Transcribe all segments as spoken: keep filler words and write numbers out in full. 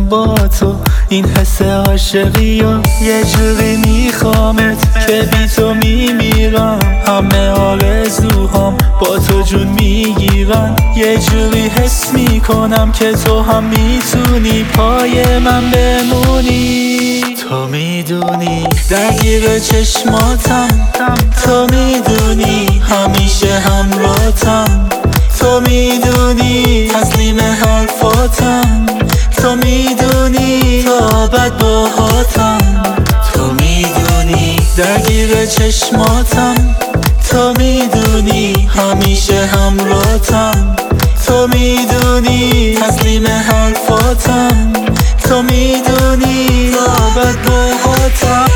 با تو این حس عاشقی و یه جوری میخوامت که بی تو میمیرم. همه آرزوهام با تو جون میگیرن. یه جوری حس میکنم که تو هم میتونی پای من بمونی. تو میدونی درگیر چشماتم، تو میدونی همیشه همراهتم، تو میدونی تسلیم حرفاتم، تو میدونی تا ابد باهاتم، تو میدونی درگیر چشماتم، تو میدونی همیشه همراهتم، تو میدونی تسلیم حرفاتم، تو میدونی تا ابد باهاتم.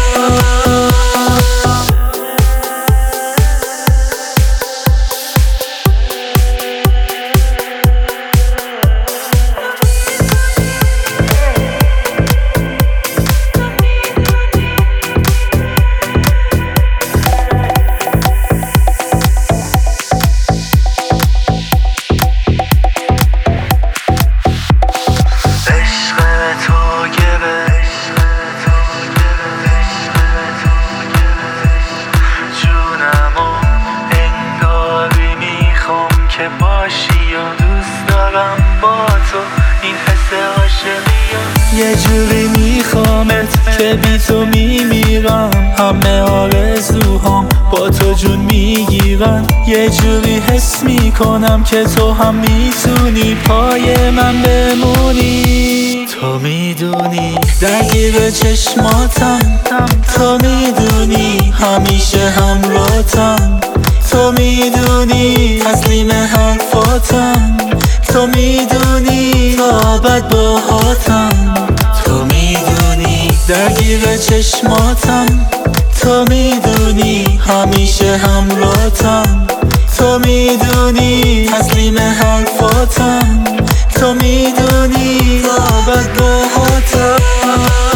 که باشی و دوست دارم با تو این حس عاشقی. یه جوری میخوامت که بی تو میمیرم. همه آرزوهام با تو جون میگیرن. یه جوری حس میکنم که تو هم میتونی پای من بمونی. تو میدونی درگیر چشماتم، تو میدونی همیشه همراهتم، تو میدونی تسلیم حرفاتم، تو میدونی تا ابد باهاتم، تو میدونی درگیر چشماتم، تو میدونی همیشه همراهتم، تو میدونی تسلیم حرفاتم، تو میدونی تا ابد باهاتم.